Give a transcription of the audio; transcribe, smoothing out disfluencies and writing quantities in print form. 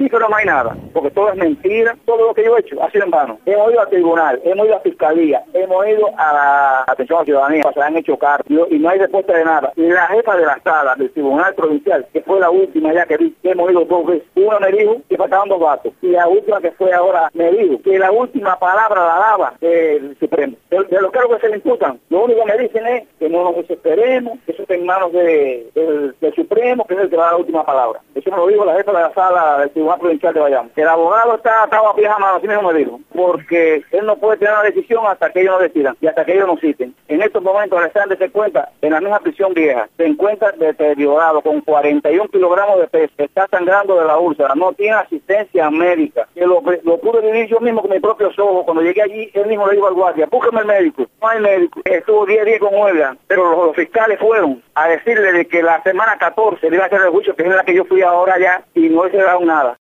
Sí, pero no hay nada, porque todo es mentira, todo lo que yo he hecho ha sido en vano. Hemos ido al tribunal, hemos ido a la fiscalía, hemos ido a la atención a la ciudadanía, se han hecho cargos y no hay respuesta de nada. Y la jefa de la sala del tribunal provincial, que fue la última ya que vi, que hemos ido 2 veces, una me dijo que faltaban 2 datos, y la última que fue ahora me dijo que la última palabra la daba el Supremo. De los cargos que se le imputan, lo único que me dicen es que no nos desesperemos, que eso está en manos del Supremo, que es el que va a dar la última palabra. Eso me lo dijo la jefa de la sala del Tribunal Provincial de Bayamo. Que el abogado estaba a pijama, así mismo me dijo, porque él no puede tener una decisión hasta que ellos no decidan y hasta que ellos no citen. En estos momentos, Alexander se encuentra en la misma prisión vieja, se encuentra deteriorado con 41 kilogramos de peso, está sangrando de la úlcera, no tiene asistencia médica, que lo pude vivir yo mismo con mis propios ojos. Cuando llegué allí, él mismo le dijo al guardia, búsqueme el médico. No hay médico. Estuvo 10 días con huelga, pero los fiscales fueron a decirle de que la semana 14 le iba a hacer el juicio, que es la que yo fui ahora ya, y no se le dado nada.